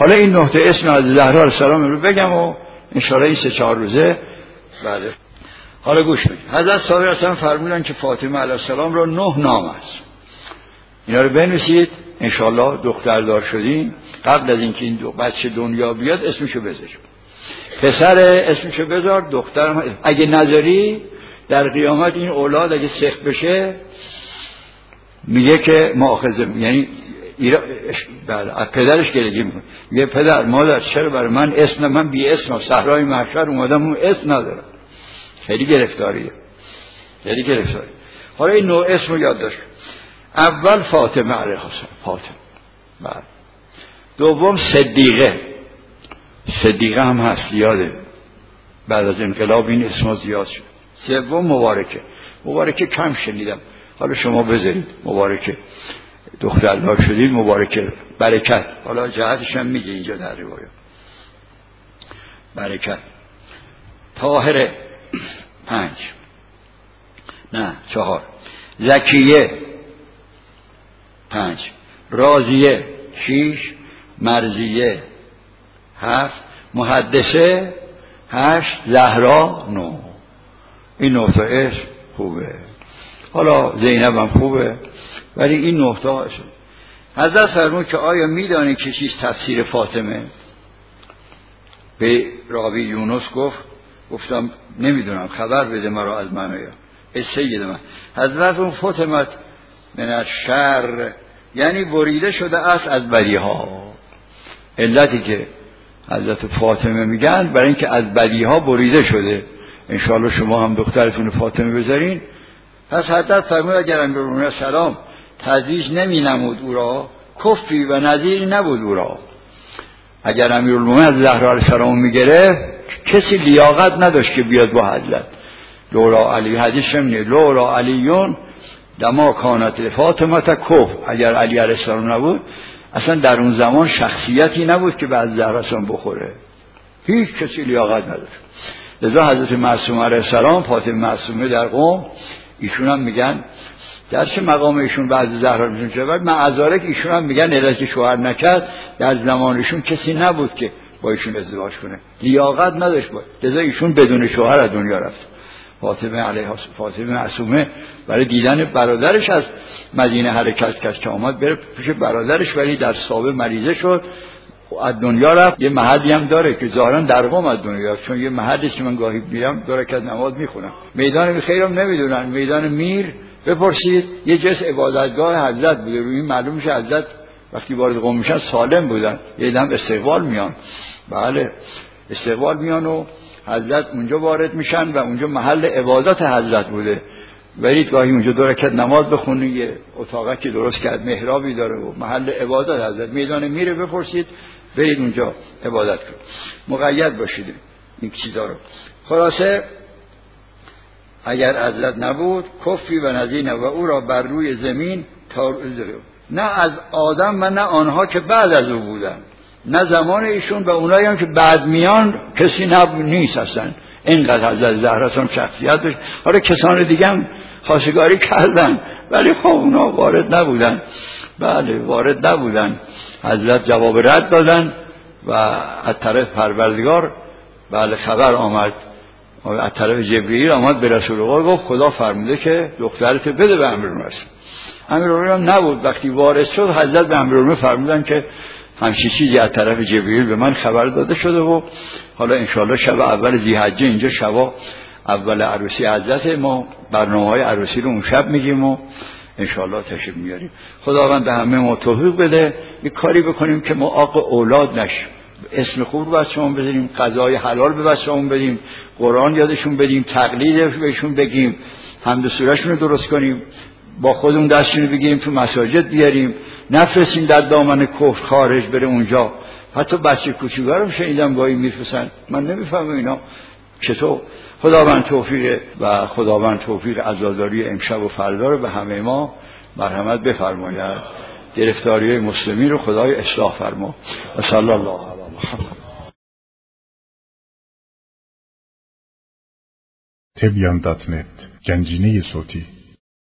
حالا این نقطه اسم از زهرا علیه السلام رو بگم و انشاءالله این 3-4 روزه بله. حالا گوش بدید. حضرت صادق اصلا فرمودن که فاطمه علیه السلام را 9 نام است. اینا رو بنویسید، انشاءالله دختردار شدیم قبل از اینکه این بچه دنیا بیاد اسمشو بذار. پسر اسمشو بذار، دخترم اگه نذاری در قیامت این اولاد اگه سخت بشه میگه که مؤاخذه، یعنی بله پدرش گریه میکنه، میگه پدر مادر چرا برای من اسم، من بی اسمم، صحرای محشر اومدم اون اسم ندارم. خیلی گرفتاریه، خیلی گرفتاری. حالا این نوع اسم رو یاد داشت. اول فاطمه علیه السلام، فاطمه. بله. دوم صدیقه هم هست، یاده بعد از انقلاب این اسم زیاد شد. سوم مبارکه کم شنیدم، حالا شما بذارید مبارکه، دختردار شدید مبارکه. برکت، حالا جهتش هم میگه اینجا در روایت. برکت. طاهره 5 نه 4. زکیه 5. راضیه 6. مرضیه 7. محدثه 8. زهرا 9. این 9 تا اسم خوبه. حالا زینب هم خوبه، ولی این 9 تا اسم. حضرت فرمود که آیا میدانی که چیز تفسیر فاطمه؟ به راوی یونس گفتم نمیدونم، خبر بده مرا از معنی سید من. حضرت اون فاطمه من الشر، یعنی بریده شده است از بدیها. علتی که حضرت فاطمه میگن برای اینکه از بدیها بریده شده. انشاءالله شما هم دخترتون فاطمه بذارین. پس حضرت فرمود اگر امیرالمومنین سلام تعزیز نمی نمود او را، کفی و نظیری نبود او را. اگر امیرالمومنین از زهرا علیه السلام میگره کسی لیاقت نداشت که بیاد با حضرت. لولا علی، حدیث شمینه لولا علیون دما کانت فاطمه کف. اگر علی علیه السلام نبود اصلا در اون زمان شخصیتی نبود که بعد زهرا اصلا بخوره، هیچ کسی لیاقت نداشت. لذا حضرت معصومه علیه السلام، فاطمه معصومه در قم، ایشون هم میگن در چه مقام ایشون بعد زهرا میشون شود، معذارک ایشون هم میگن علت که شوهر نکرد در زمانشون کسی نبود که با ایشون ازدواج کنه، لیاقت نداشت بود. لذا ایشون بدون شوهر از دنیا رفت. فاطمه معصومه برای دیدن برادرش از مدینه حرکت کرد که آمد بره پیش برادرش، ولی در سابه مریضه شد از دنیا رفت. یه محلی هم داره که ظاهرا در قم از دنیا رفت، چون یه محلی که من گاهی میرم 2 رکعت نماز میخونم. میدان خیرم نمیدونن، میدان میر بپرسید، یه جس عبادتگاه حضرت بوده. روی معلوم میشه حضرت وقتی وارد قم میشن سالم بودن، یه دم استقبال میان. بله استقبال میان و حضرت اونجا وارد میشن و اونجا محل عبادت حضرت بوده. برید گاهی اونجا 2 رکعت نماز بخونید، یه اتاقی که درست کرد محرابی داره و محل عبادت حضرت. میدان میره بپرسید، برید اونجا عبادت کنید، مقید باشید این چیزا رو. خلاصه اگر حضرت نبود کفی و نزینه و او را بر روی زمین نه از آدم و نه آنها که بعد از او بودن، نه زمان ایشون و اونایی هم که بعد میان کسی نیست اصلا. اینقدر حضرت زهرا هم شخصیت داشت. حالا کسان دیگه هم خواستگاری کردن ولی خب اونا وارد نبودن. بله وارد نبودن. حضرت جواب رد دادن و از طرف پروردگار بله خبر آمد، از طرف جبرئیل آمد به رسول الله گفت خدا فرموده که دخترت بده به امیرالمومنین. امیرالمومنین نبود. وقتی وارد شد حضرت به امیرالمومنین فرمودن که همچین چیزی از طرف جبرئیل به من خبر داده شده و حالا انشاءالله شب اول ذی‌حجه اینجا شب اول عروسی حضرت، ما برنامه‌های عروسی رو اون شب میگیم و انشاءالله تشریف میاریم. خداوند به همه ما توفیق بده یه کاری بکنیم که ما عاق اولاد نشیم، اسم خوب رو بچه‌مون بزنیم، غذای حلال به بچه‌مون بدیم، قرآن یادشون بدیم، تقلید بهشون بگیم، حمد و سوره‌شون رو درست کنیم، با خودمون دستشون رو بگیریم تو مساجد بیاریم، نفرستیم در دامن کفر خارج بره اونجا. حتی بچه کوچیک‌ها رو شنیدم گاهی میفرستن، من نمیفهمم اینا چطور. خداوند توفیق و خداوند توفیق عزاداری امشب و فردا رو به همه ما مرحمت بفرماید. گرفتاری مسلمین رو خدای اصلاح فرما. و صلی الله علی محمد. تبیان.net گنجینه صوتی